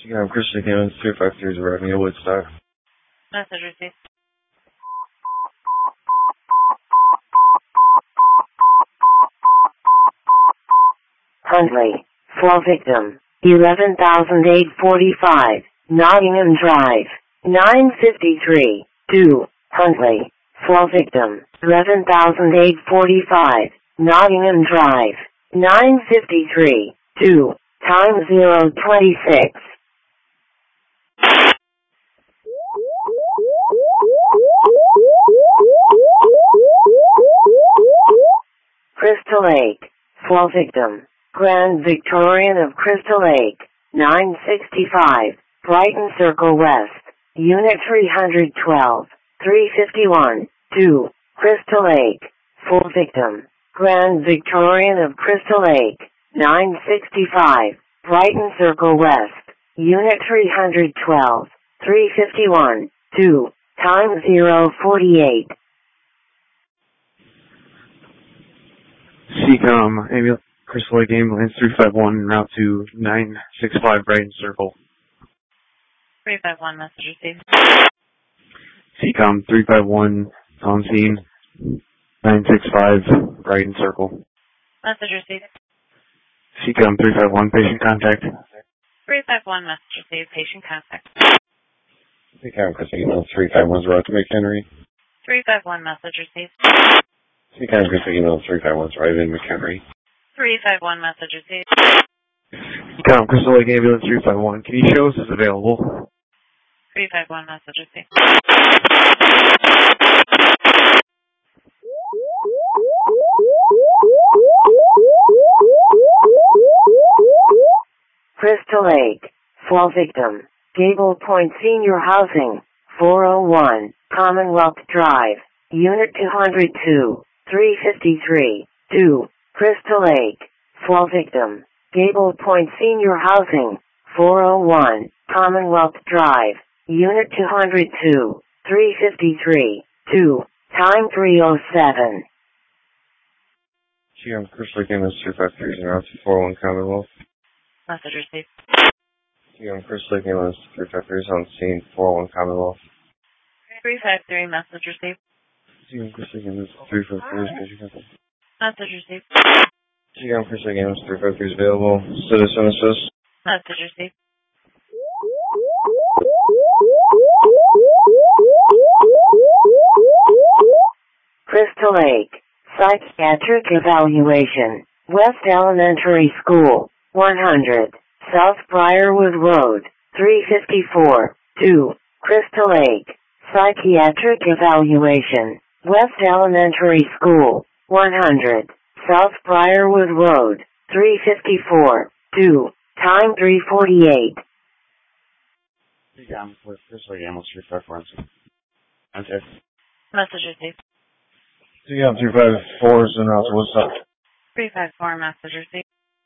I'm Christian Higgins, 353 is arriving at Woodstock. Message received. Huntley, fall victim, 11,845, Nottingham Drive, 953, 2, Huntley, fall victim, 11,845, Nottingham Drive, 953, 2, time 026. Crystal Lake, fall victim, Grand Victorian of Crystal Lake, 965, Brighton Circle West, Unit 312, 351, 2, Crystal Lake, full victim, Grand Victorian of Crystal Lake, 965, Brighton Circle West, Unit 312, 351, 2, time 048. CCOM, Crystal Lake Ambulance 351, route to 965 Brighton Circle. 351, message received. CCOM 351, on scene, 965 Brighton Circle. Message received. CCOM 351, patient contact. 351, message received. Patient contact. CCOM Crystal Lake Ambulance 351 is route to McHenry. 351, message received. CCOM Crystal Lake Ambulance 351 is arriving in McHenry. 351, message received. CCOM Crystal Lake Ambulance 351, can you show us is available? 351, message received. Crystal Lake, fall victim, Gable Point Senior Housing, 401, Commonwealth Drive, Unit 202, 353, 2, Crystal Lake, fall victim, Gable Point Senior Housing, 401, Commonwealth Drive, Unit 202, 353, 2, time 307. CCOM Crystal Lake Ambulance 353 is in route to 401 Commonwealth. Message received. CCOM Crystal Lake Ambulance 353 is on scene, 401 Commonwealth. 353, message received. CCOM Crystal Lake Ambulance 353 is patient contact. Message received. CCOM Crystal Lake Ambulance 353 is available. Citizen assist. Message received. Crystal Lake, psychiatric evaluation, West Elementary School, 100, South Briarwood Road, 354, 2, Crystal Lake, psychiatric evaluation, West Elementary School, 100, South Briarwood Road, 354, 2, time 348. CCOM Crystal Lake Ambulance 354 on scene. Message received. CCOM 354 is in route to Woodstock. 354, message received.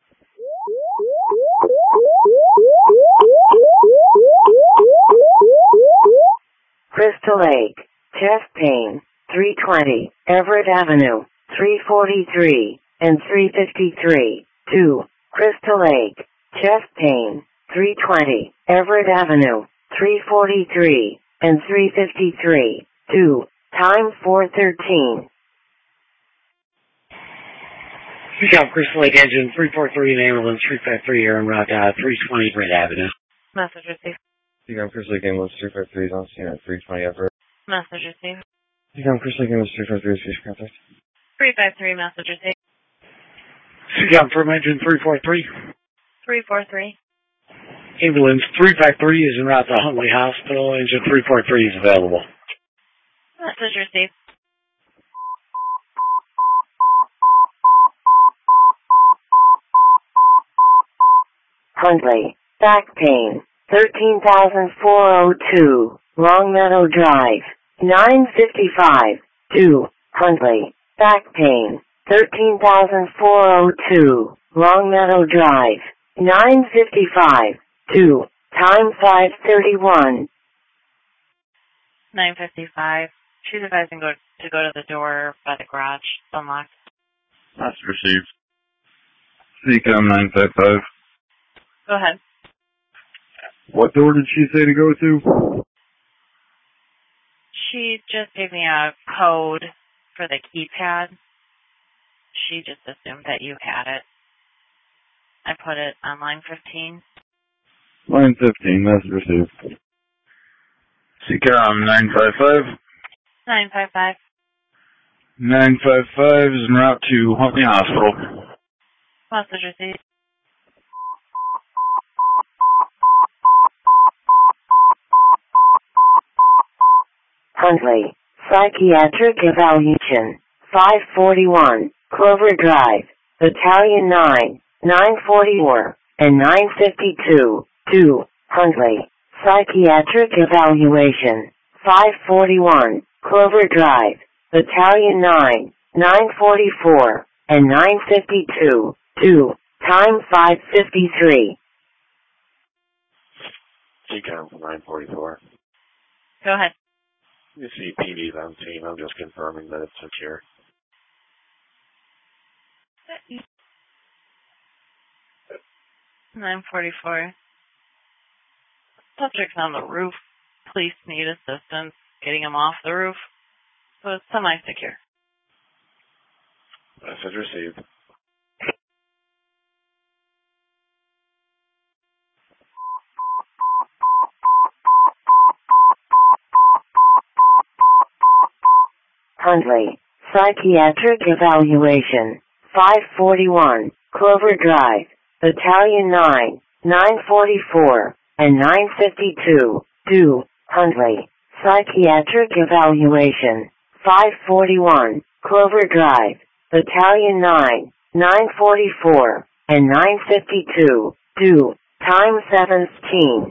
Crystal Lake, chest pain, 320, Everett Avenue, 343, and 353, 2, Crystal Lake, chest pain, 320, Everett Avenue, 343, and 353, 2, time 413. CCOM Crystal Lake Engine 343 and Ambulance 353 here en route 320 Brent Avenue. Message received. CCOM Crystal Lake Ambulance 353 is on scene at 320 Everett. Message received. CCOM Crystal Lake Ambulance 353 is patient contact. 353, message received. CCOM from Engine 343. 343. Ambulance 353 is en route to Huntley Hospital. Engine 343 is available. Message received. Huntley, back pain, 13,402, Longmeadow Drive, 955, 2, Huntley, back pain, 13,402, Longmeadow Drive, 955, 2, time 531. 955. She's advising to go to the door by the garage. It's unlocked. That's received. CCOM 955. Go ahead. What door did she say to go to? She just gave me a code for the keypad. She just assumed that you had it. I put it on line 15. Line 15, message received. CCOM 955. 955. 955 is en route to Huntley Hospital. Message received. Huntley, Psychiatric Evaluation, 541, Clover Drive, Battalion 9, 944, and 952, 2, Huntley, Psychiatric Evaluation, 541, Clover Drive, Battalion 9, 944, and 952, 2, time 5:53. CCOM 944. Go ahead. You see PD's on scene. I'm just confirming that it's secure. Nine 944. Subject's on the roof. Police need assistance getting him off the roof. So it's semi-secure. Message received. Huntley, Psychiatric Evaluation, 541, Clover Drive, Battalion 9, 944, and 952, 2, Huntley, Psychiatric Evaluation, 541, Clover Drive, Battalion 9, 944, and 952, 2, time 7:16.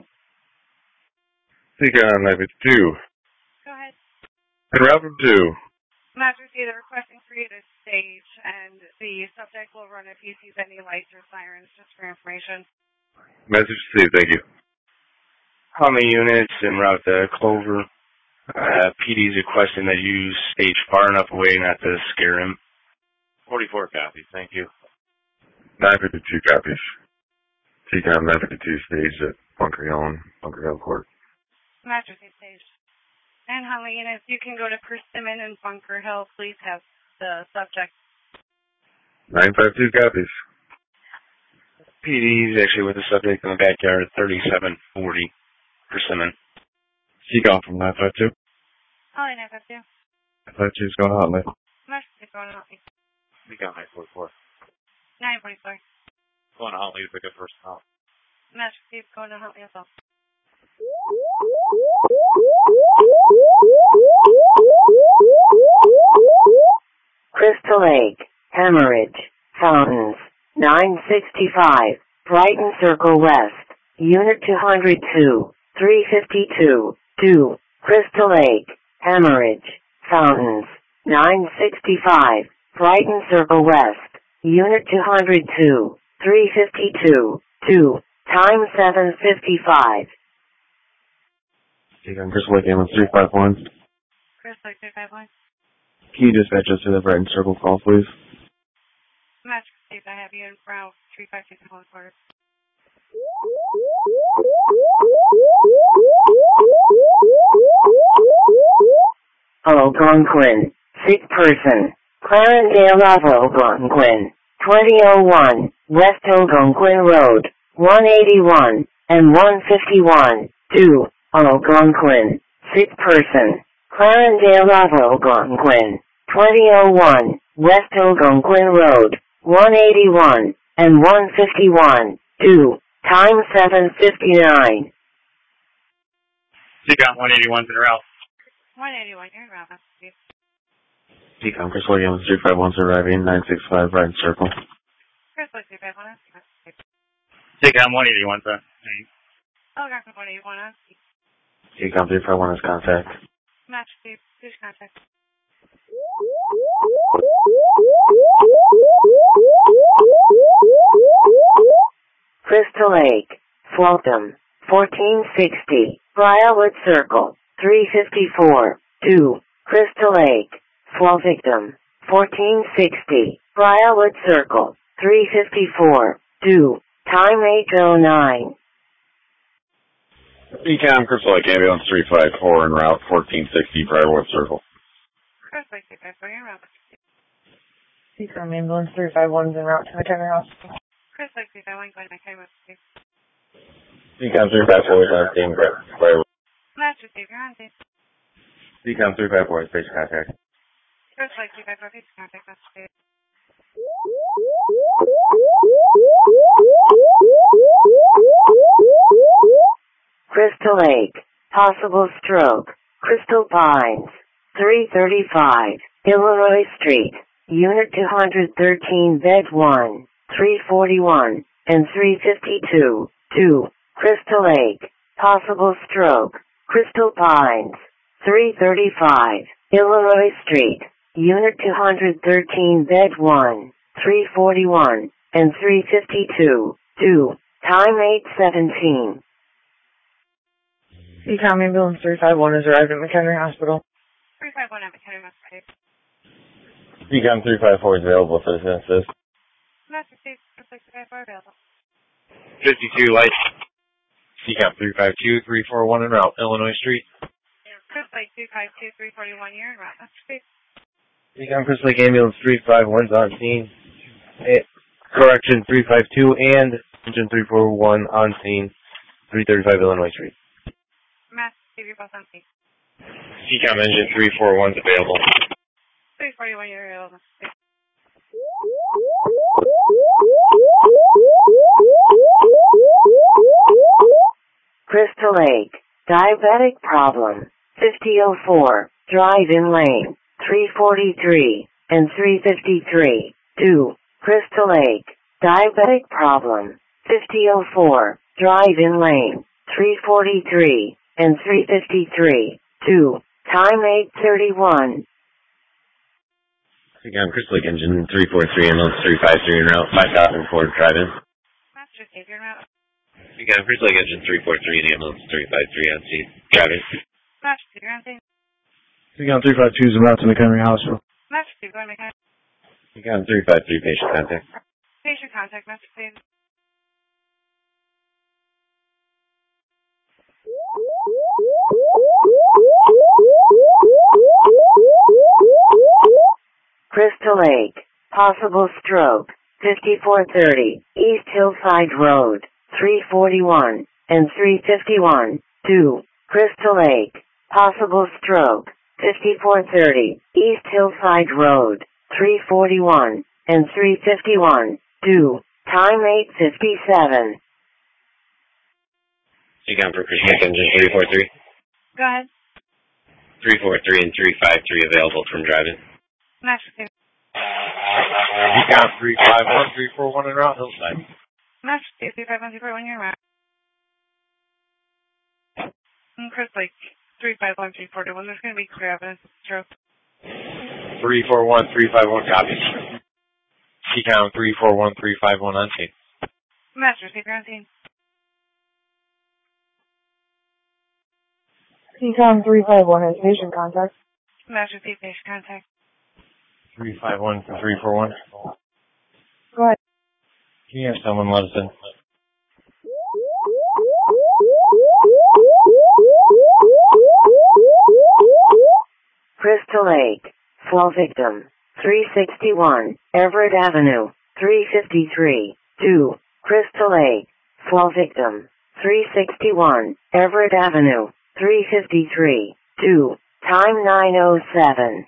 CCOM 952. Go ahead. En route to. Majesty, they're requesting for you to stage, and the subject will run if he sees any lights or sirens, just for information. Message received, thank you. How many units en route to Clover? PD's requesting that you stage far enough away not to scare him. 44 copies. Thank you. 952 copies. CCOM 952 staged at Bunker Hill Court. Majesty staged. And how many units? You can go to Persimmon and Bunker Hill. Please have the subject. 952 copies. PD's actually with the subject in the backyard at 3740 Persimmon. CCOM from 952. Oh, 952. 952 is going on, mate. Majesty going to Huntley. CCOM 944. 944. Going to Huntley to pick up first call. Majesty going to Huntley as well. Crystal Lake, Hemorrhage, Fountains, 965, Brighton Circle West, Unit 202, 352, 2, Crystal Lake, Hemorrhage, Fountains, 965, Brighton Circle West, Unit 202, 352, 2, time 7:55. CCOM Crystal Lake Ambulance 351. Crystal Lake 351. Can you dispatch us to the Brighton Circle call, please? Majesty, I have you in route 356 in Holy Quarters. Algonquin, sick person, Clarendale of Algonquin, 2001, West Algonquin Road, 181, and 151, 2, Algonquin, sick person, Clarendale of Algonquin, 2001, West Algonquin Road, 181, and 151, 2, time 7:59. CCOM 181's en route. 181, you're in route, Majesty. CCOM Crystal Lake Ambulance 351 arriving 965 Brighton Circle. Crystal Lake 351, CCOM 181, sir. Algonquin 181, CCOM 351 is contact. Majesty, please contact. Crystal Lake, Fulton, 1460, Briarwood Circle, 354, 2, Crystal Lake, Fall Victim, 1460, Briarwood Circle, 354, 2, time 8:09. Decom, Crystal Lake Ambulance 354 en route 1460 Briarwood Circle. Crystal Lake 354, you're route. Decom Ambulance 351 is en route to McHenry Hospital. Crystal Lake 351, going to McHenry Hospital. Decom 354 is on scene, Briarwood. Master Steve, you're on scene. Decom 354 is patient contact. Crystal Lake 354, patient contact, Master Steve. Crystal Lake, possible stroke, Crystal Pines, 335, Illinois Street, Unit 213, Bed 1, 341, and 352, 2, Crystal Lake, possible stroke, Crystal Pines, 335, Illinois Street, Unit 213, Bed 1, 341, and 352, 2, time 8:17. Decom Ambulance 351 has arrived at McHenry Hospital. 351 at McHenry Hospital. Decom 354 is available for assist. Master Steve, Crystal Lake 354 available. 52 lights. Decom 352 341 en route, Illinois Street. Crystal Lake 252 341, you're in route. Master Steve. Decom Crystal Lake Ambulance 351 is on scene. Correction 352 and engine 341 on scene, 335 Illinois Street. Master Steve, you're both on scene. Decom engine 341 is available. 341, you're available. Crystal Lake, diabetic problem, 5004, drive-in lane, 343, and 353, 2, Crystal Lake, diabetic problem, 5004, drive-in lane, 343, and 353, 2, time 8:31. Decom Crystal Lake engine 343 ambulance 353 en route, 5004 drive-in. Master Steve, you're in route. Decom Crystal Lake engine 343 and ambulance 353 on scene, drive-in. Master Steve, you're on scene. Decom 352 is en route to McHenry Hospital. Master Steve, going to McHenry. Decom 353 patient contact. Patient contact, Master Steve. Crystal Lake, possible stroke, 5430, East Hillside Road, 341, and 351, 2, Crystal Lake, possible stroke, 5430, East Hillside Road, 341, and 351, 2, time 8:57. Decom for Crystal Lake engine 343. Go ahead. 343 and 353 available from driving. Master Steve. Decom 351 341 en route, Hillside. Master Steve, 351 341, you're in route. Crystal Lake 351 341, there's going to be clear evidence of stroke. 341 351 copies. Decom 341 351 on scene. Master Steve, you're on scene. Decom 351 has patient contact. Master Steve, patient contact. 351 to 341. Go ahead. Can you have someone let us in? Crystal Lake, fall victim, 361, Everett Avenue, 353, 2, Crystal Lake, fall victim, 361, Everett Avenue, 353, 2, time 9:07.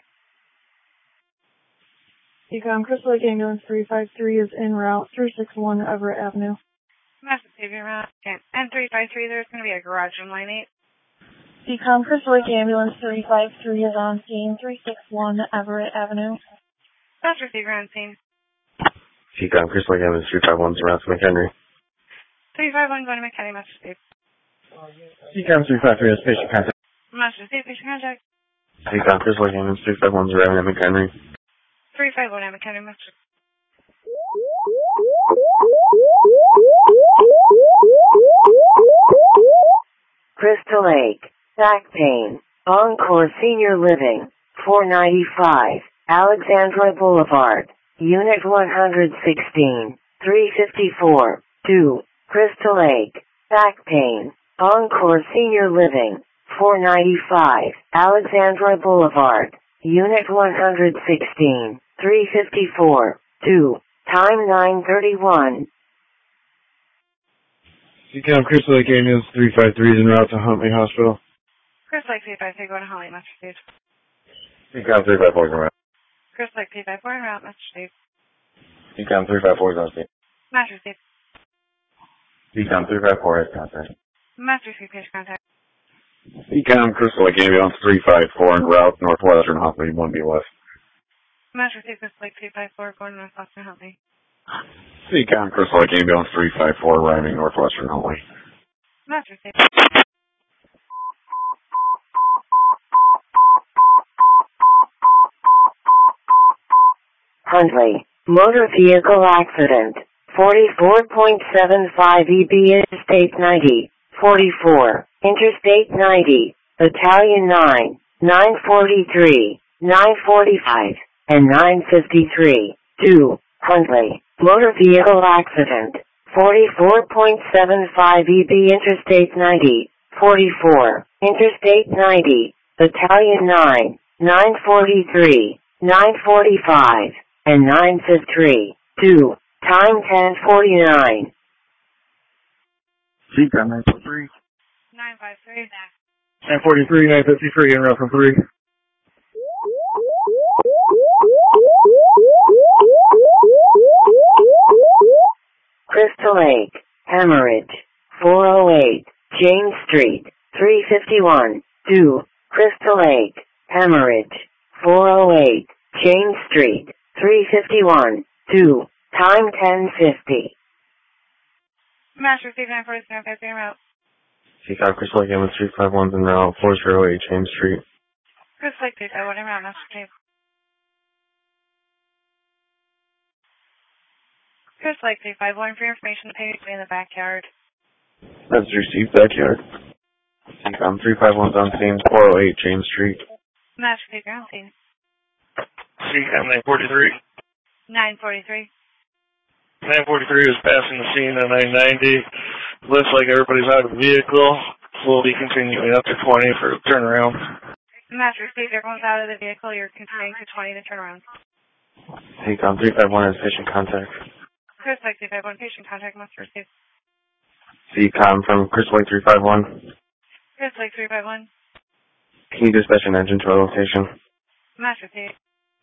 Decom Crystal Lake Ambulance 353 is en route, 361 Everett Avenue. Master Steve, you're on. Okay. And 353, there's going to be a garage in line 8. Decom Crystal Lake Ambulance 353 is on scene, 361 Everett Avenue. Master Steve, you're on scene. Decom Crystal Lake Ambulance 351 is en route to McHenry. 351 going to McKinney, Master Steve. Decom 353 has patient contact. Master Steve, patient contact. Decom Crystal Lake Ambulance 351 is arriving at McHenry. 351 at McKinney, Master. Crystal Lake, back pain, Encore Senior Living, 495, Alexandra Boulevard, Unit 116, 354, 2, Crystal Lake, back pain, Encore Senior Living, 495, Alexandra Boulevard, Unit 116, 354, 2, time 9:31. Seacom Crystal Lake Ambulance 353 is en route to Huntley Hospital. Crystal Lake 353 going to Holly, Massachusetts. Seacom 354 is en route. Crystal Lake 354 en route, Massachusetts. Seacom 354 is on scene. Massachusetts. Seacom 354 has contact. Massachusetts patient contact. Seacom Crystal Lake Ambulance 354 en route northwestern Huntley 1B west. Massachusetts Crystal Lake 354 going northwestern Huntley. Seacom Crystal Lake Ambulance 354 arriving northwestern Huntley. Massachusetts. Huntley, motor vehicle accident, 44.75 EB Interstate 90, 44, Interstate 90, Battalion 9, 943, 945, and 953, 2, Huntley, motor vehicle accident, 44.75 EB Interstate 90, 44, Interstate 90, Battalion 9, 943, 945, and 953, 2, time 10:49. Seacom 943. 953. 943, 953 en route from 3. Crystal Lake, hemorrhage, 408, James Street, 351, 2, Crystal Lake, hemorrhage, 408, James Street, 351, 2, time 10:50. Massachusetts 947 953 en route. Seacom Crystal Lake Ambulance 351 is en route 408 James Street. Crystal Lake 351 en route, Massachusetts. Crystal Lake 351 for information, the patient in the backyard. That's received backyard. Seacom 351 is on scene 408 James Street. Massachusetts ground scene. Seacom 943. 943. 943 is passing the scene on 990. Looks like everybody's out of the vehicle. Slowly continuing up to 20 for the turnaround. Massachusetts, everyone's out of the vehicle. You're continuing to 20 to turn around. Seacom 351 has patient contact. Crystal Lake 351 patient contact Massachusetts. Seacom from Crystal Lake 351. Crystal Lake 351. Can you dispatch an engine to our location? Massachusetts.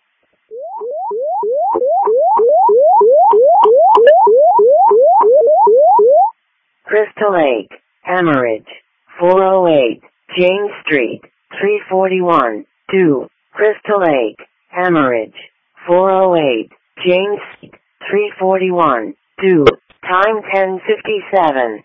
Crystal Lake, hemorrhage, 408, James Street, 341, 2, Crystal Lake, hemorrhage, 408, James Street, 341, 2, time 10:57.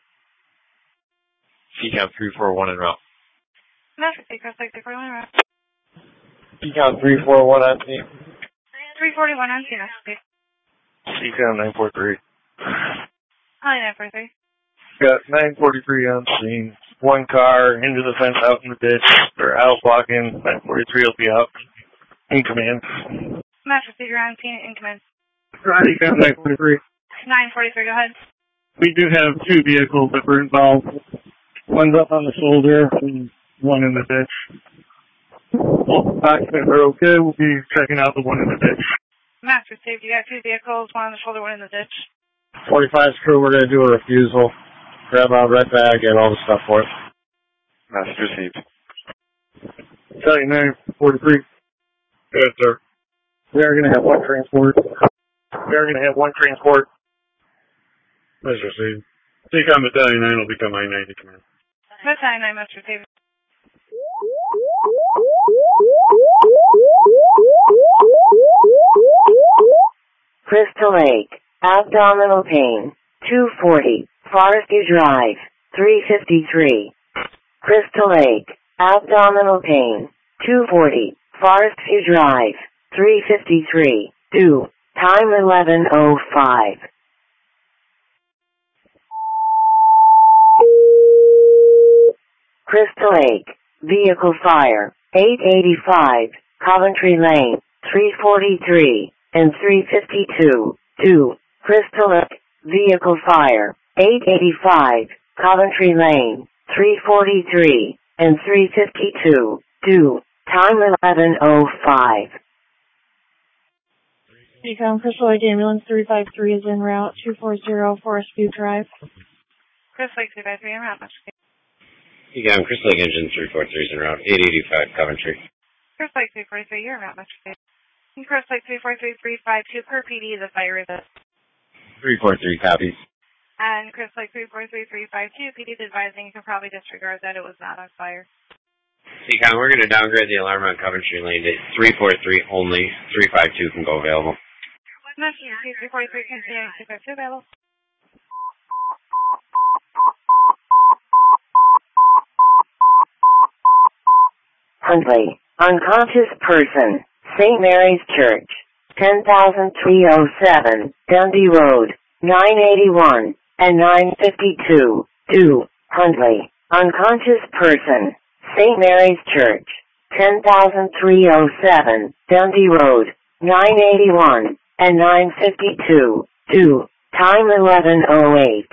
Seacom 341 en route. Massachusetts, Crystal Lake 341 en route. Seacom 341 on scene. 341 on scene, Massachusetts. Seacom 943. Holly 943. Got 943 on scene. One car into the fence out in the ditch. They're out blocking. 943 will be out. In command. Massachusetts, you're on scene in command. Seacom 943. 943, go ahead. We do have two vehicles that were involved. One's up on the shoulder and one in the ditch. Both occupants are okay. We'll be checking out the one in the ditch. Massachusetts, you got two vehicles, one on the shoulder, one in the ditch. 45's crew, we're going to do a refusal. Grab our red bag and all the stuff for it. Message received. Battalion 943. Yes, sir. We are going to have one transport. Message received. Seacom Battalion 9 will become I-90 command. Battalion 9, Massachusetts. Crystal Lake, abdominal pain, 240, Forestry Drive, 353. Crystal Lake, abdominal pain, 240, Forestry Drive, 353, 2, time 11:05. Crystal Lake, vehicle fire, 885, Coventry Lane, 343, and 352, 2, Crystal Lake, vehicle fire, 885, Coventry Lane, 343, and 352. Due. Time 11:05. Decom Crystal Lake Ambulance 353 is en route 240 Forest View Drive. Crystal Lake 353 en route, Metro Decom Crystal Lake Engine 343 is en route 885 Coventry. Crystal Lake 343, you're en route, Metro Crystal Lake 343-352 per PD, the fire is 343 copies. And Crystal Lake 343-352, PD is advising you can probably disregard that it was not on fire. Decom, we're going to downgrade the alarm on Coventry Lane to 343 only. 352 can go available. Metro 343 continuing 352 available. Huntley. Unconscious person. St. Mary's Church. 10,307. Dundee Road. 981 and 952. Due. Huntley. Unconscious person. St. Mary's Church. 10,307. Dundee Road. 981 and 952. Due. Time 11:08.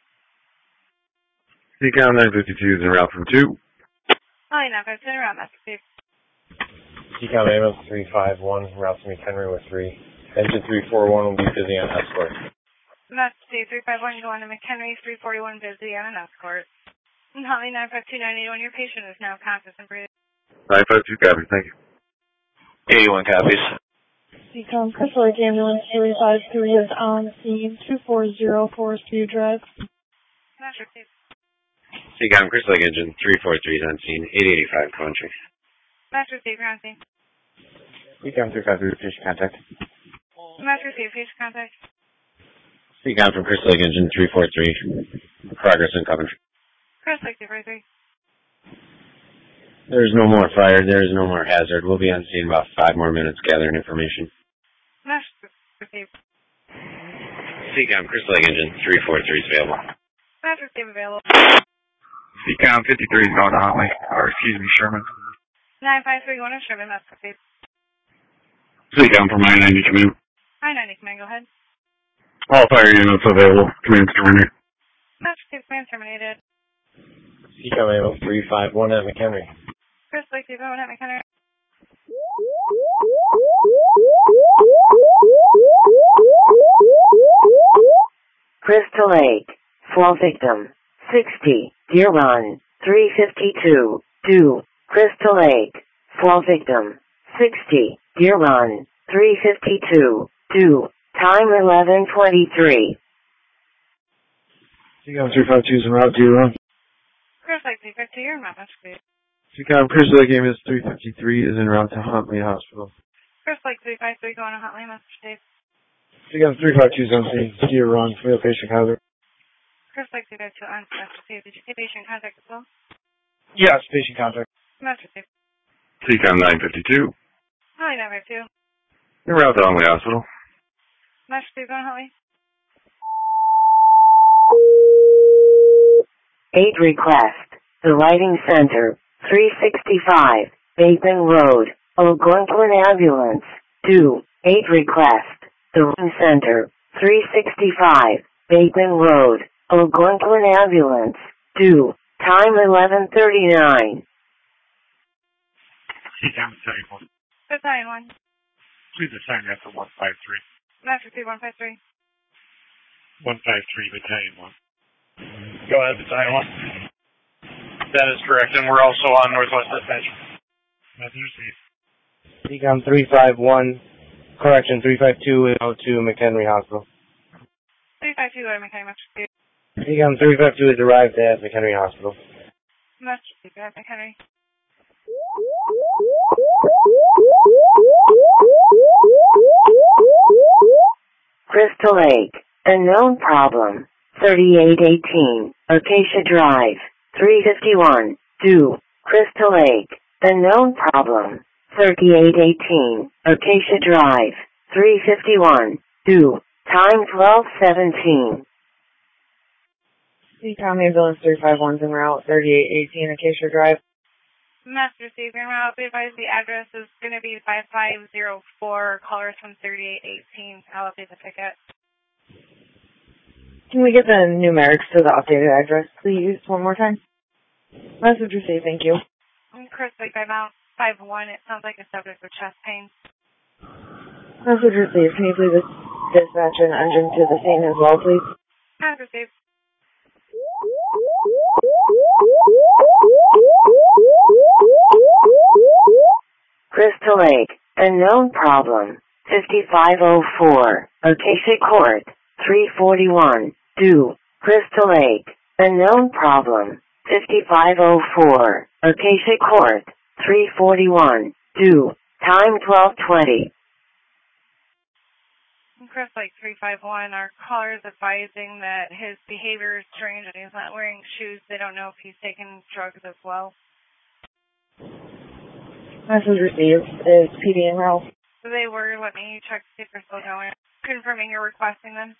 Decom 952 is en route from 2. Hi, now guys, in around Metro Decom Ambulance 351, route to McHenry with 3. Engine 341 will be busy on escort. Metro 351 going to McHenry 341 busy on an escort. Holly 952-981, your patient is now conscious and breathing. 952 copies, thank you. 81 copies. Decom Crystal Lake Ambulance 353 is on scene 240 Forest View Drive. Metro Decom Crystal Lake Engine 343 is on scene 885 Coventry. Metro ground scene. Decom 353, patient contact. Metro patient contact. Decom from Crystal Lake Engine 343. Progress in Coventry. Crystal Lake 343. There is no more fire. There is no more hazard. We'll be on scene about 5 more minutes gathering information. Metro Decom Crystal Lake Engine 343 is available. Metro available. Decom 53 is going to Huntley, or excuse me, Sherman. 953 going to Sherman, Metro Decom from I-90 command. I-90 command, go ahead. All fire units available. Command's terminated. Metro command terminated. Decom Ambulance 351 at McHenry. Crystal Lake 351 at McHenry. Crystal Lake. Fall victim. 60. Deer Run. 352. Due. Crystal Lake. Fall victim. 60. Deer Run. 352. Due. Time 11:23. Decom 352 is en route to run. Crystal Lake 352, you're in route, Metro Decom Crystal Lake Ambulance 353 is en route to Huntley Hospital. Crystal Lake 353 going to Huntley, Metro Decom 352 is on scene. Deer Run. We have patient hazard. Crystal Lake 352 on Metro. Did you get patient contact as well? Yes, patient contact. Metro Decom 952. Hi, 952. En route to Huntley Hospital. Metro going Huntley. 8 request. The Lighting Center. 365. Bateman Road. Algonquin Ambulance. Due. 8 request. The Lighting Center. 365. Bateman Road. Algonquin Ambulance. Due. Time 11:39. Decom 71. Battalion 1. Please assign that to 153. Metro 153. 153, Battalion 1. Go ahead, Battalion 1. That is correct, and we're also on Northwest Dispatch. Messenger received. Decom 351, correction 352 is out to McHenry Hospital. 352 at McHenry, Metro Decom 352 has arrived at McHenry Hospital. Metro at McHenry. Crystal Lake. Unknown problem. 3818. Acacia Drive. 351. Due. Crystal Lake. Unknown problem. 3818. Acacia Drive. 351. Due. Time 12:17. Decom Ambulance 351 en route 3818 Acacia Drive. Master Steve, your route, be advised the address is going to be 5504. Callers from 3818. I'll update the ticket. Can we get the numerics to the updated address, please, one more time? Message received, thank you. Chris Lake by Mount 5-1. It sounds like a subject with chest pain. Message received. Can you please dispatch an engine to the scene as well, please? Has received. Crystal Lake, unknown problem, 5504, Acacia Court, 341, due, Crystal Lake, unknown problem, 5504, Acacia Court, 341, due, time 12:20. Chris Lake 351. Our caller is advising that his behavior is strange and he's not wearing shoes. They don't know if he's taking drugs as well. Message received. Is PD en route? So they were. Let me check to see if they're still going. Confirming you're requesting them.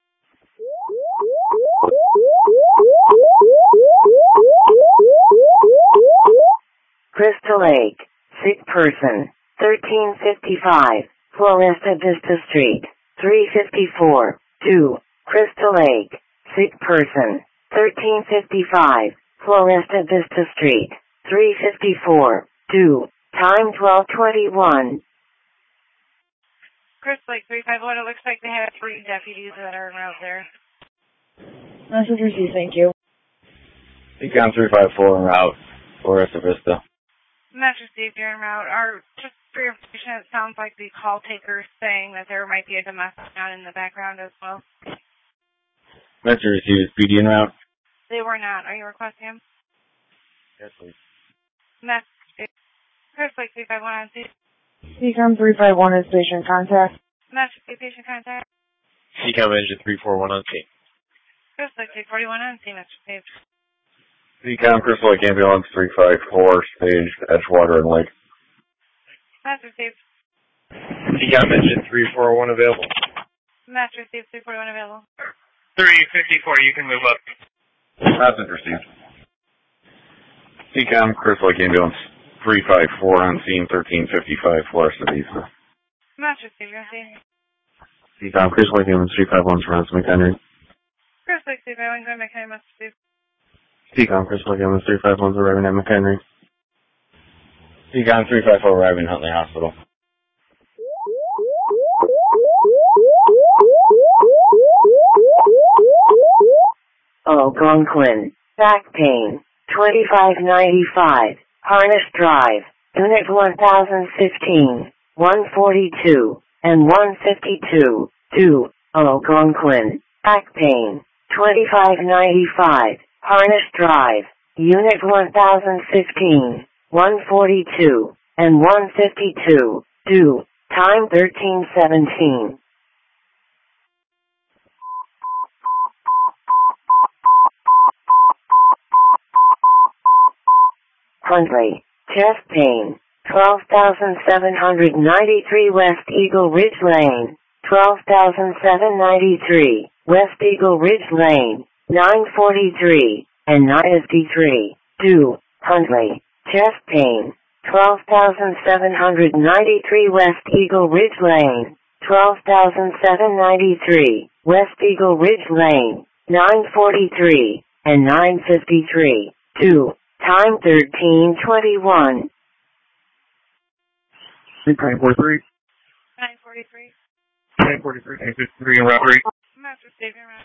Crystal Lake, sick person, 1355, Floresta Vista Street, 354, 2, Crystal Lake, sick person, 1355, Floresta Vista Street, 354, 2, time 12:21. Chris Lake 351. It looks like they have 3 deputies that are en route there. Message received, thank you. Econ 354 en route, Floresta Vista. Message received, you're en route. Just for your information, it sounds like the call taker is saying that there might be a domestic down in the background as well. Message received. PD en route. They were not. Are you requesting them? Yes, please. Message received. Chris Lake 351 on C. Econ 351 is patient contact. Message received, patient contact. CCOM engine 341 on scene. Chris Lake 341 on C. Message received. Econ Crystal Lake Ambulance 354, staged Edgewater and Lake. Message received. CCOM engine 341 available. Message received, 341 available. 354, you can move up. Message received. CCOM Crystal Lake Ambulance 354 on scene 1355, Floresta Vista. Message received, you're on scene. CCOM Crystal Lake Ambulance 351 surrounds McHenry. Chris Lake 351, go McHenry, message received. CCOM Crystal Lake Ambulance 351 arriving at McHenry. CCOM 354 arriving at Huntley Hospital. Algonquin, back pain, 2595, Harness Drive, Unit 1015, 142, and 152, 2, Algonquin, back pain, 2595, Harness Drive, Unit 1015, 142, and 152, 2, time 13:17. Huntley, chest pain, 12,793 West Eagle Ridge Lane, 12,793 West Eagle Ridge Lane, 943 and 953, 2, Huntley, chest pain, 12,793 West Eagle Ridge Lane, 12,793 West Eagle Ridge Lane, 943 and 953, 2, time 13:21. 943. 943. 943, 953, and Route 3. Master Savior, Master.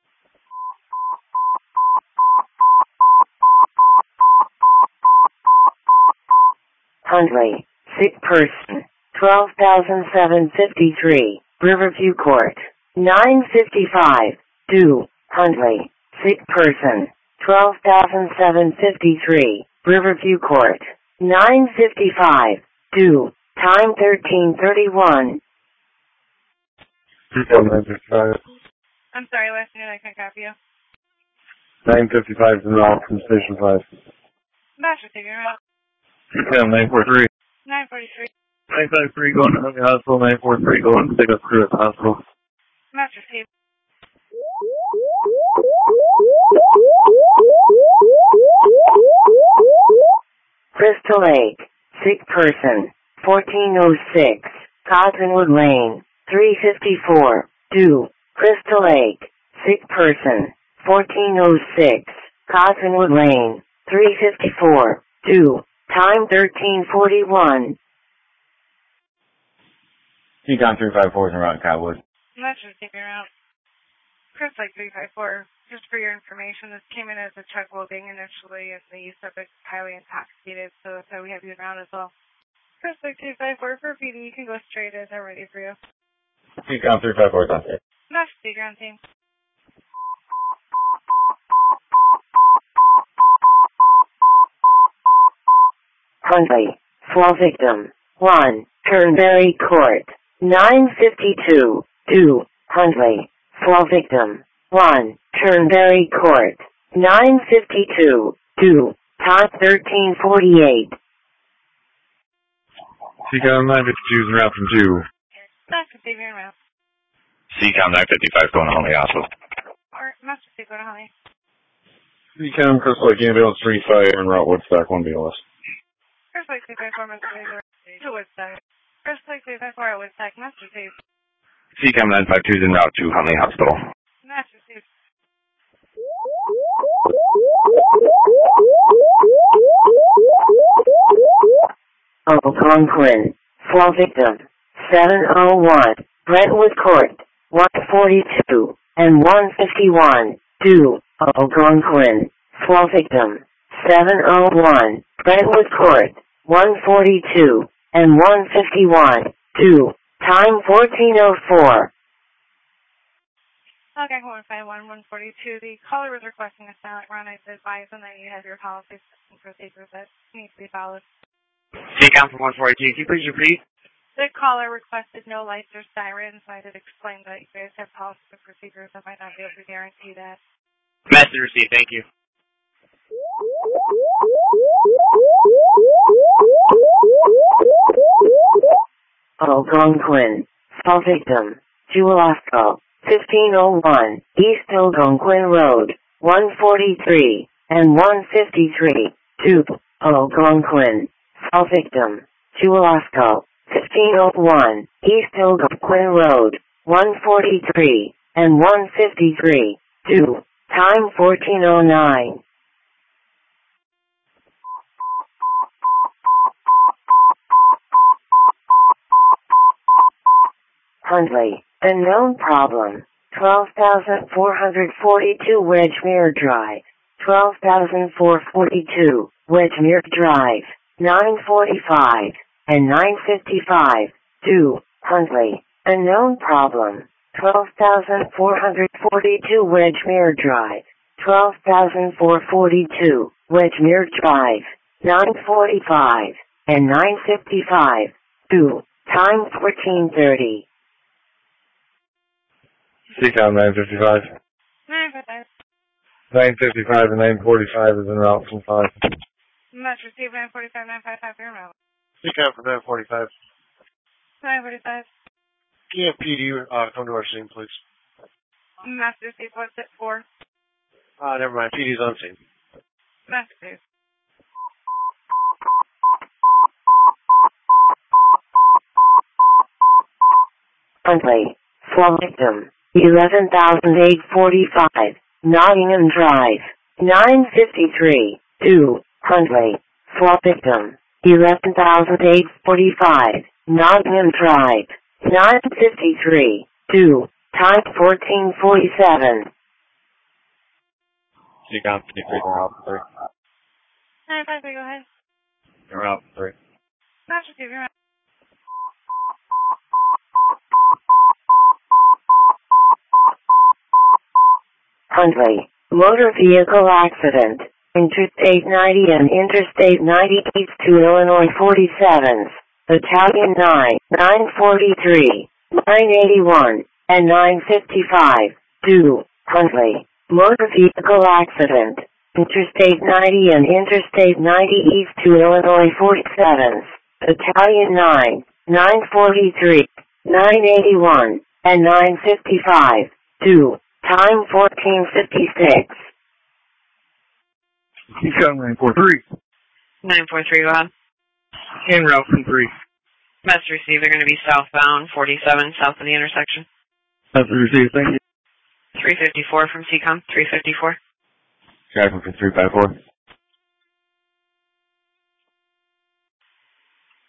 Huntley, sick person, 12,753, Riverview Court, 955, 2, Huntley, sick person, 12,753, Riverview Court, 955, 2, time 13:31. I'm sorry, last minute I can't copy you. 955 is off from Station 5. Master Savior, out. 943. 943. 953 going to the hospital, 943 going to pick up crew at the hospital. Master Savior. Crystal Lake, sick person, 1406, Cottonwood Lane, 354, 2, Crystal Lake, sick person, 1406, Cottonwood Lane, 354. 2. Time 1341. Seacom 354 is en route to Cottonwood. That should take me around. Chris Lake 354. Just for your information, this came in as a check loading initially, and the subject is highly intoxicated, so that's why we have you around as well. Chris Lake 354 for PD, you can go straight as they're ready for you. Seacom 354 is on state. That's the ground team. Huntley. Fall victim. 1. Turnberry Court. 952. 2. Huntley. Fall victim. 1. Turnberry Court. 952. 2. Time 1348. Seacom 952 is en route from 2. That could be very well. Seacom 955 going to Huntley Hospital. Or Master C, go to Huntley. Seacom Crystal Lake Ambulance 35 en route Woodstock 1 BLS. Chris Lake 354, Master C, to Woodstock. Chris Lake 354 at Woodstock, Master C. Seacom 952 is en route to Huntley Hospital. Master C. Algonquin. Fall victim. 701. Brentwood Court. 142 and 151. 2. Algonquin. Fall victim. 701. Brentwood Court. 142 and 151. 2. Time 1404. Okay, 151, 142. The caller was requesting a silent run. I advise them that you have your policy and procedures that need to be followed. Seacom from 142. Can you please repeat? The caller requested no lights or sirens. I did explain that you guys have policies and procedures. I might not be able to guarantee that. Message received. Thank you. Algonquin. Fall victim. Jewel Osco. 1501. East Algonquin Road. 143 and 153. 2. Algonquin. Fall victim. Jewel Osco. 1501. East Algonquin Road. 143 and 153. 2. Time 1409. Huntley. Unknown problem. 12,442 Wedgemere Drive. 12,442 Wedgemere Drive. 945 and 955. 2. Huntley. Unknown problem. 12,442 Wedgemere Drive. 12,442 Wedgemere Drive. 945 and 955. 2. Time 1430. Seacom 955. 955. 955 and 945 is en route from 5. Must receive 945, 955, your route. Seacom for 945. 945. Can you have PD come to our scene, please? Master C, what's it for? Never mind. PD's on scene. Master C. Huntley. Fall victim. 11,845. Nottingham Drive. 953. 2. Huntley. Fall victim. 11,845. Nottingham Drive. 953. 2. Time 1447. Seacom 53, you're out 3. 953, go ahead. You're out 3. Master C, you're out. Huntley. Motor vehicle accident. Interstate 90 and Interstate 90 east to Illinois 47s. Battalion 9, 943, 981, and 955. 2. Huntley. Motor vehicle accident. Interstate 90 and Interstate 90 east to Illinois 47s. Battalion 9, 943, 981, and 955. 2. Time 1456. Seacom 943. 943, go ahead. En route from 3. Message received. They're going to be southbound 47 south of the intersection. Message received. Thank you. 354 from Seacom. 354. Traffic for 354.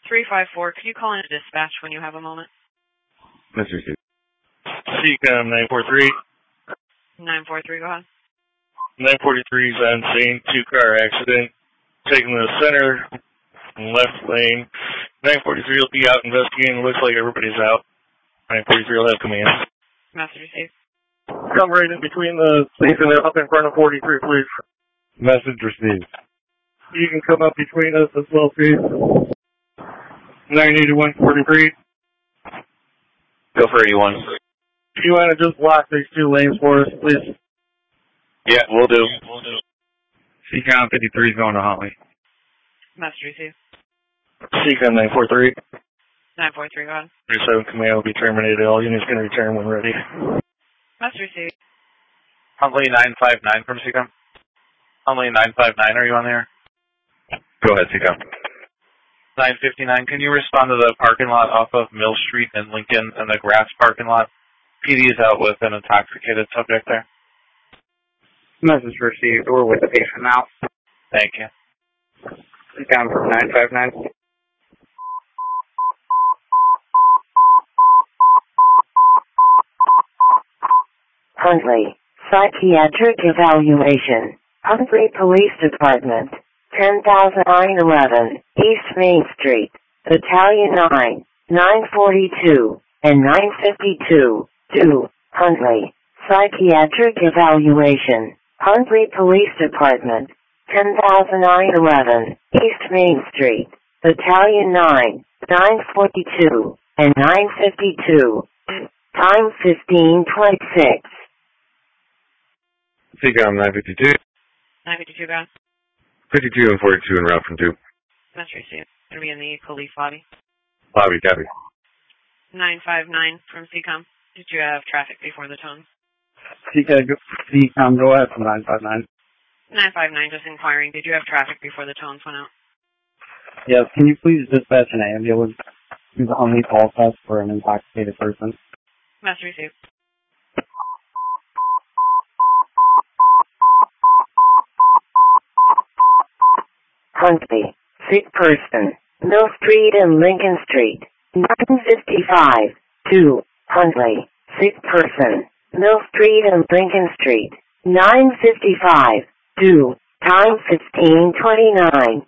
354, could you call into dispatch when you have a moment? Message received. CCOM 943. 943, go ahead. 943 is on scene, 2-car accident. Taking the center, left lane. 943 will be out investigating. Looks like everybody's out. 943 will have command. Message received. Come right in between the police and they're up in front of 43, please. Message received. You can come up between us as well, please. 981 43. Go for 81. If you want to just block these 2 lanes for us, please. Yeah, we'll do. CCOM 53 is going to Holly. Message received. CCOM 943. 943, go ahead. 37 command will be terminated. All units can return when ready. Message received. Huntley 959 from CCOM. Huntley 959, are you on there? Go ahead, CCOM. 959, can you respond to the parking lot off of Mill Street in Lincoln and the grass parking lot? PD is out with an intoxicated subject there. Message received. We're with the patient now. Thank you. Down from 959. Huntley, psychiatric evaluation. Huntley Police Department, 10,911 East Main Street, Battalion 9, 942, and 952, 2, Huntley, psychiatric evaluation. Huntley Police Department, 10,911 East Main Street, Battalion 9, 942, and 952, time 15:26. CCOM 952. 952, go ahead. 52 and 42 en route from 2. Message received. Going to be in the police lobby. Lobby, copy. 959 from CCOM. Did you have traffic before the tones? CCOM, go ahead from 959. 959, just inquiring. Did you have traffic before the tones went out? Yes, can you please dispatch an ambulance to the Huntley call test for an intoxicated person? Message received. Huntley, sick person, Mill Street and Lincoln Street, 955, 2, Huntley, sick person, Mill Street and Lincoln Street, 955, 2, time 15:29.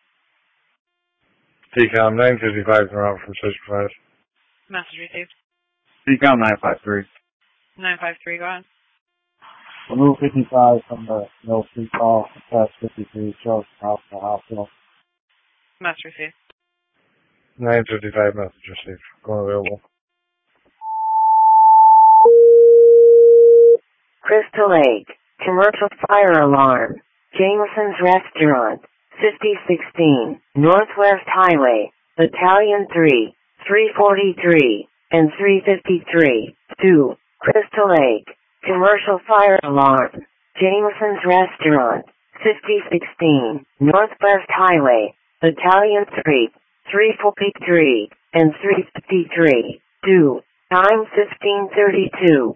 CCOM 955 en route from 65. Message received. CCOM 953. 953, go ahead. Remove 55 from the Mill Street call, test 53, shows out to the hospital. Message received. 955 message received. Going available. Crystal Lake, commercial fire alarm, Jameson's Restaurant, 5016, Northwest Highway, Battalion 3, 343, and 353, 2, Crystal Lake, commercial fire alarm, Jameson's Restaurant, 5016, Northwest Highway, Battalion 3, 343, and 353, 2, time 15:32.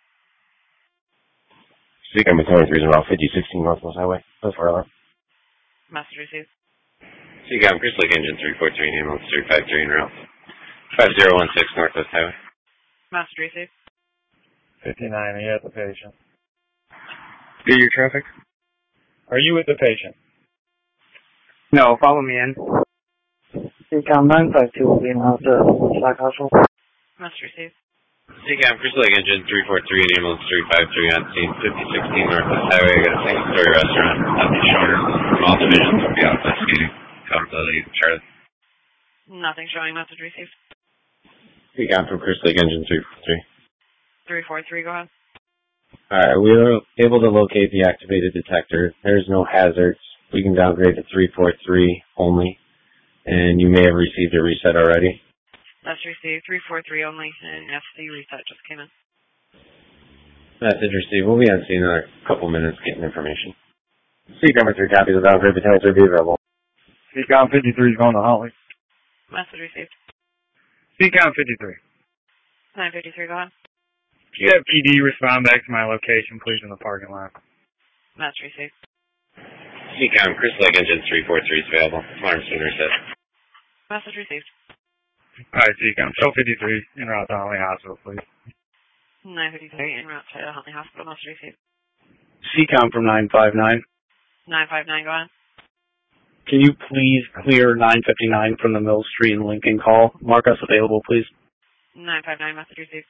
CCOM Battalion 3 is around 5016 Northwest Highway. That's fire alarm. Message received. CCOM Crystal Lake Engine 343 and ambulance 353 en route. 5016 Northwest Highway. Message received. 59, are you at the patient? Get your traffic? Are you with the patient? No, follow me in. CCOM 952 will be in out to Woodstock Hospital. Message received. CCOM Crystal Lake Engine 343 and ambulance 353 on scene 5016 Northwest Highway. I got a single-story restaurant at the shore. From all divisions will be out investigating. Accountability, Charlie. Nothing showing. Message received. CCOM from Crystal Lake Engine 343. 343, go ahead. Alright, we were able to locate the activated detector. There's no hazards. We can downgrade to 343 only. And you may have received a reset already. That's received. 343 only, and FC reset just came in. Message received. We'll be on scene in a couple minutes getting information. CCOM 3 copies of downgrade Battalion 3 be available. CCOM 53 is going to Holly. Message received. CCOM 53. 953, go ahead. If you have PD, respond back to my location, please, in the parking lot. Message received. CCOM Crystal Lake Engine 343 is available. Alarm soon reset. Message received. Hi, CCOM. Show 53 en route to Huntley Hospital, please. 953 en route to Huntley Hospital. Message received. CCOM from 959. 959, go ahead. Can you please clear 959 from the Mill Street and Lincoln call? Mark us available, please. 959, message received.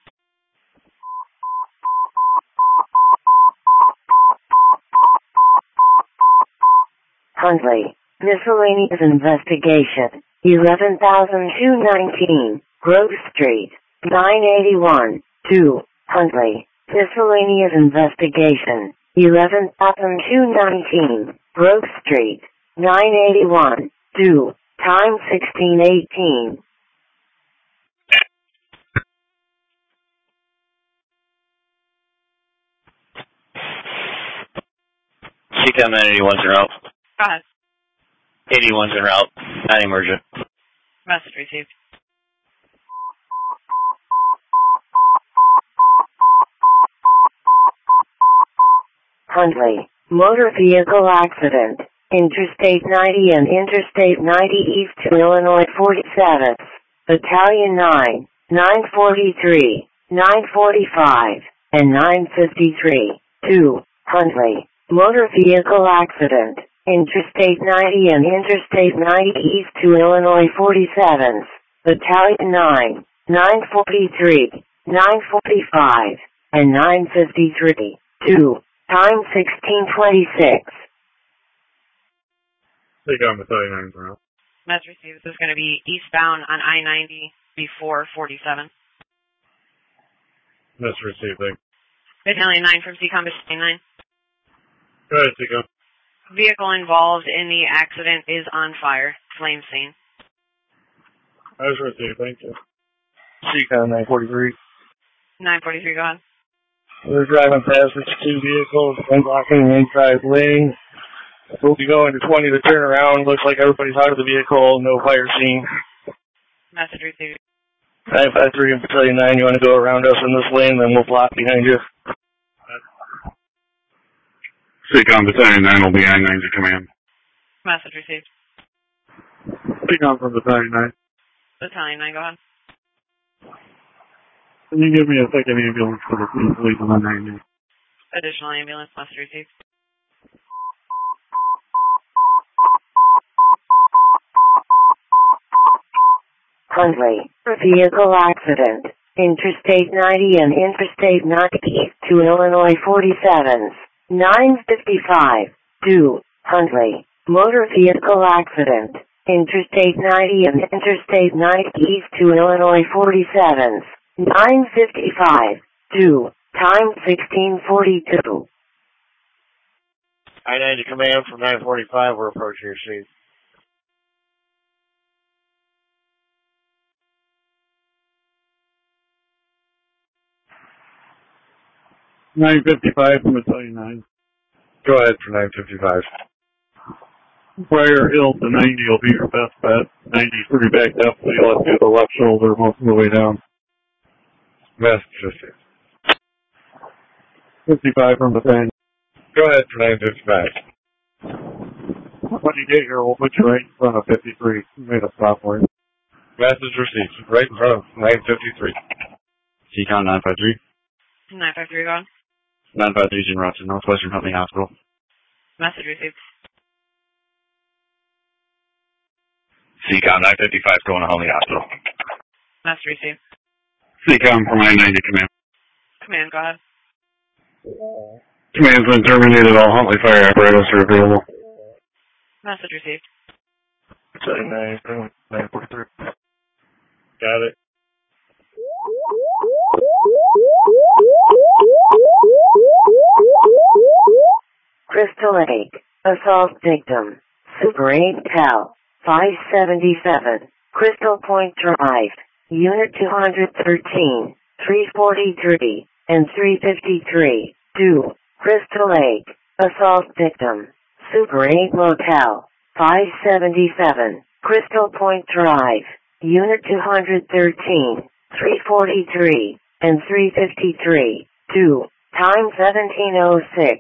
Huntley, miscellaneous investigation, 11,219, Grove Street, 981, 2, Huntley, miscellaneous investigation, 11,219, Grove Street, 981, 2, time 1618. CCOM 981's en route. Go ahead. 81's en route. Not emergent. Message received. Huntley, motor vehicle accident, Interstate 90 and Interstate 90 east to Illinois 47th, Battalion 9, 943, 945, and 953, 2, Huntley, motor vehicle accident, Interstate 90 and Interstate 90 east to Illinois 47th, Battalion 9, 943, 945, and 953, 2, time 1626. CCOM Battalion 9 en route. Message received. This is going to be eastbound on I-90 before 47. Message received, thank you. Battalion 9 from CCOM Battalion 9. Go ahead, CCOM. Vehicle involved in the accident is on fire. Flame scene. Message received, thank you. CCOM 943. 943, go ahead. We're driving past these two vehicles, one blocking the inside lane. We'll be going to 20 to turn around. Looks like everybody's out of the vehicle. No fire scene. Message received. 953 and Battalion 9, you want to go around us in this lane, then we'll block behind you. CCOM Battalion 9 will be I-9 to command. Message received. CCOM from Battalion 9. Battalion 9, go ahead. Can you give me a second ambulance for the police on 990? Additional ambulance, message received. Huntley, vehicle accident, Interstate 90 and Interstate 90 east to Illinois 47th, 955, 2, Huntley, motor vehicle accident, Interstate 90 and Interstate 90 east to Illinois 47th, 955, 2, time 1642. I-90 command from 945, we're approaching your scene. $955 from Battalion 9. Go ahead for 955. Prior hill to 90 will be your best bet. 90's pretty backed up, so you'll have to do the left shoulder most of the way down. Message received. 55 from Battalion. Go ahead for 955. When you get here, we'll put you right in front of 53. We made a stop for you. Message received. Right in front of 953. CCOM 953. 953, go on. 953's en route to Northwestern Huntley Hospital. Message received. CCOM 955's going to Huntley Hospital. Message received. CCOM from I-90 command. Command, go ahead. Command's been terminated. All Huntley fire apparatus are available. Message received. Battalion 9, 943. Got it. Crystal Lake, assault victim, Super 8 Cal, 577, Crystal Point Drive, Unit 213, 343, and 353, 2, Crystal Lake, assault victim, Super 8 Motel, 577, Crystal Point Drive, Unit 213, 343, and 353, 2, time 1706.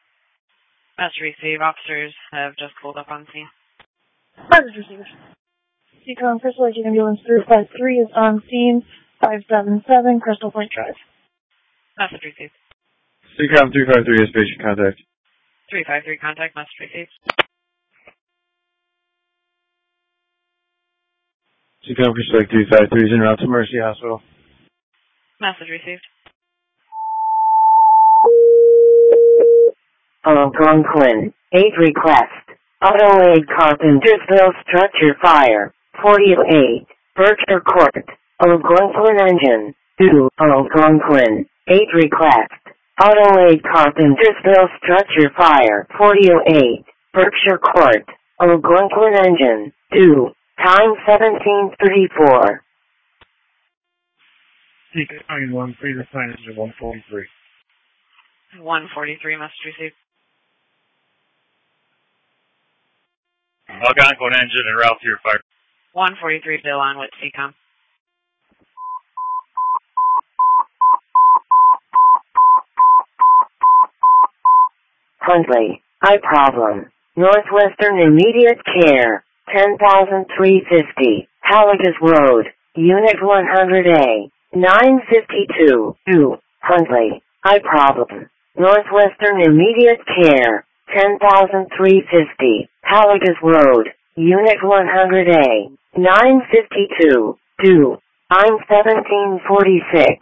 Message received. Officers have just pulled up on scene. Message received. Seacom Crystal Lake Ambulance 353 is on scene 577 Crystal Point Drive. Message received. Seacom 353 is patient contact. 353 contact, message received. Seacom Crystal Lake 353 is en route to Mercy Hospital. Message received. Algonquin, 8 request. Auto-aid Carpentersville structure fire, 48, Berkshire Court, Algonquin engine, 2, Algonquin, 8 request. Auto-aid Carpentersville structure fire, 48, Berkshire Court, Algonquin engine, 2, time 17:34. Seacom 1, please assign engine 143. 143, message received. Algonquin engine en route to your fire. 143 still on with Seacom. Huntley, eye problem. Northwestern immediate care, 10,350, Halligus Road, Unit 100A, 952, 2, Huntley, eye problem. Northwestern immediate care, 10,350, Halligus Road, Unit 100A, 952, 2, I'm 1746.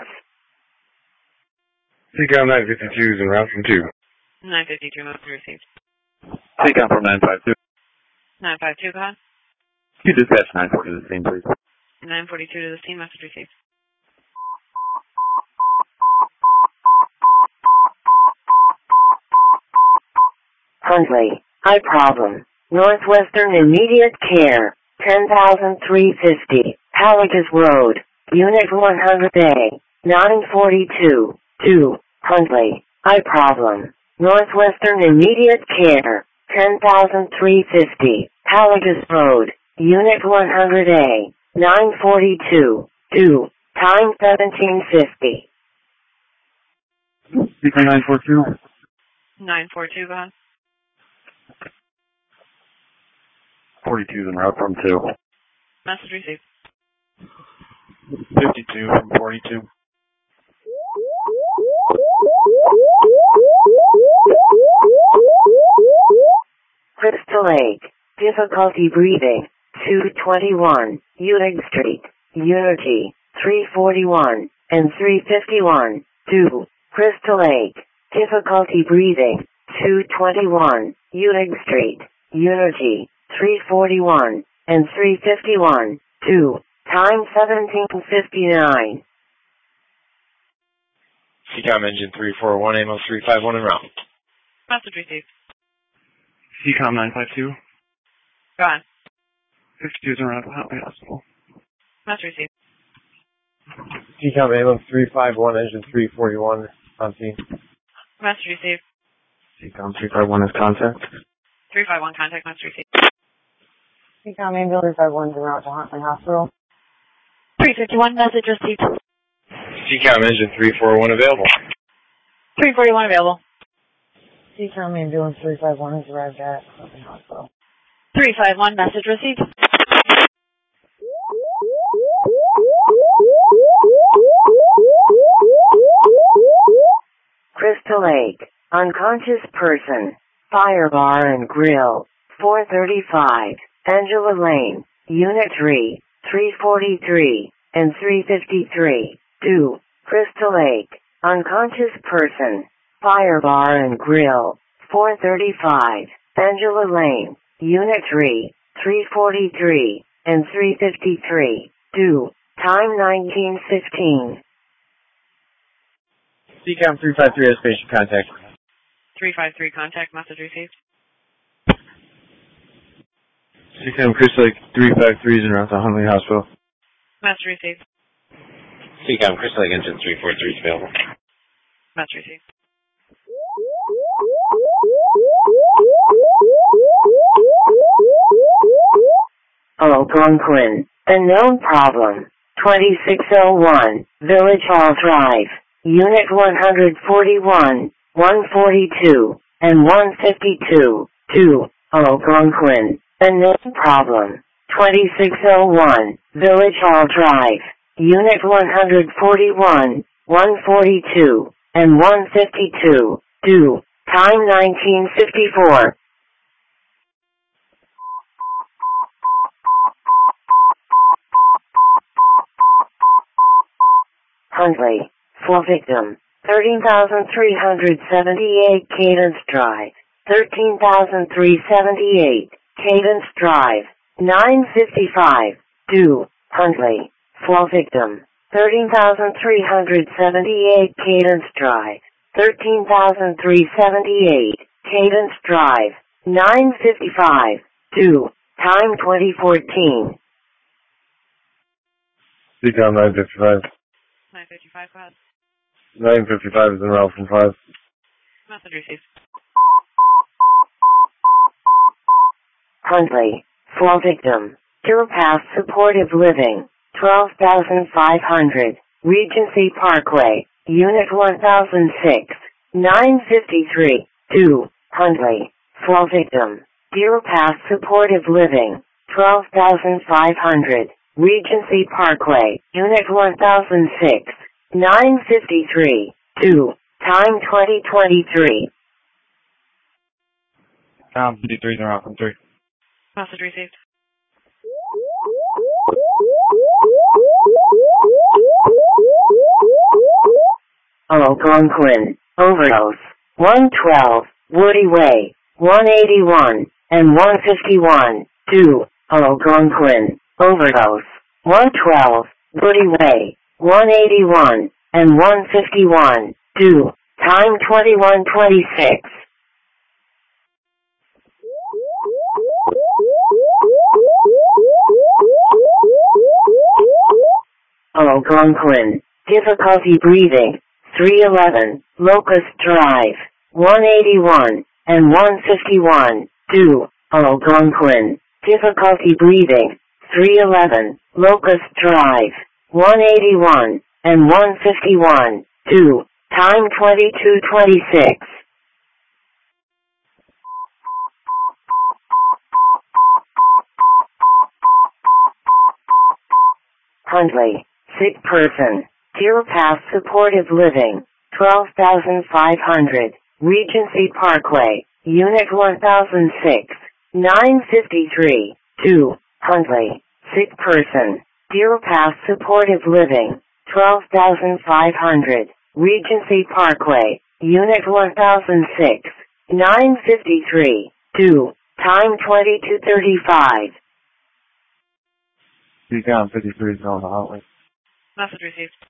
Seacom 952 is en route from 2. 952, message received. Seacom from 952. 952, go ahead. You dispatch 940 to the scene, please. 942 to the scene, message received. Huntley, eye problem. Northwestern immediate care, 10,350, Halligus Road, Unit 100A, 942, 2, Huntley, eye problem. Northwestern immediate care, 10,350, Halligus Road, Unit 100A, 942, 2, time 17:50. Seacom 942. 942, go ahead. 42 is en route from 2. Message received. 52 from 42. Crystal Lake, difficulty breathing, 221, Unig Street, Unity, 341, and 351, 2, Crystal Lake, difficulty breathing, 221, Unig Street, Unity, 341, and 351, 2, time 17:59. Seacom engine 341, ambulance 351 en route. Message received. Seacom 952. Go on. 52 is en route to Huntley Hospital. Message received. Seacom ambulance 351, engine 341 on scene. Message received. Seacom 351 is contact. 351 contact, message received. Seacom ambulance 351 is en route to Huntley Hospital. 351, message received. Seacom engine 341 available. 341 available. Seacom ambulance 351 has arrived at Huntley Hospital. 351, message received. Crystal Lake, unconscious person, fire bar and grill, 435, Angela Lane, Unit 3, 343, and 353, 2, Crystal Lake, unconscious person, fire bar and grill, 435, Angela Lane, Unit 3, 343, and 353, 2, time 19:15. Seacom 353 has patient contact. 353 contact, message received. Seacom Crystal Lake 353 is en route to Huntley Hospital. Message received. Seacom Crystal Lake engine 343 is available. Message received. Algonquin, unknown problem, 2601, Village Hall Drive, Unit 141, 142, and 152, 2, Algonquin, unknown problem, 2601, Village Hall Drive, Unit 141, 142, and 152, due, time 1954. Huntley, for victim, 13,378 Cadence Drive, 13,378 Cadence Drive, 955, due, Huntley, for victim, 13,378 Cadence Drive, 13,378 Cadence Drive, 955, due, time 2014. Decom 955. 955, go ahead. 955 is en route from 5. Message received. Huntley, for victim, Pure Path Supportive Living, 12,500, Regency Parkway, Unit 1006, 953, due, Huntley, for victim, Pure Path Supportive Living, 12,500, Regency Parkway, Unit 1006, 953, due, time 2023. Tom 53 is en route from 3. Message received. Algonquin, Overdose, 112, Woody Way, 181, and 151, due, Algonquin, Overdose, 112, Woody Way, 181, and 151, due, time 2126. Algonquin, difficulty breathing, 311, Locust Drive, 181, and 151, due, Algonquin, difficulty breathing, 311, Locust Drive, 181, and 151, due, time 2226. Huntley, sick person, Pure Path Supportive Living, 12,500, Regency Parkway, Unit 1006, 953, due, Huntley, sick person, Pure Path Supportive Living, 12,500, Regency Parkway, Unit 1006, 953, due, time 2235. Decom 53 is on the Huntley. Message received.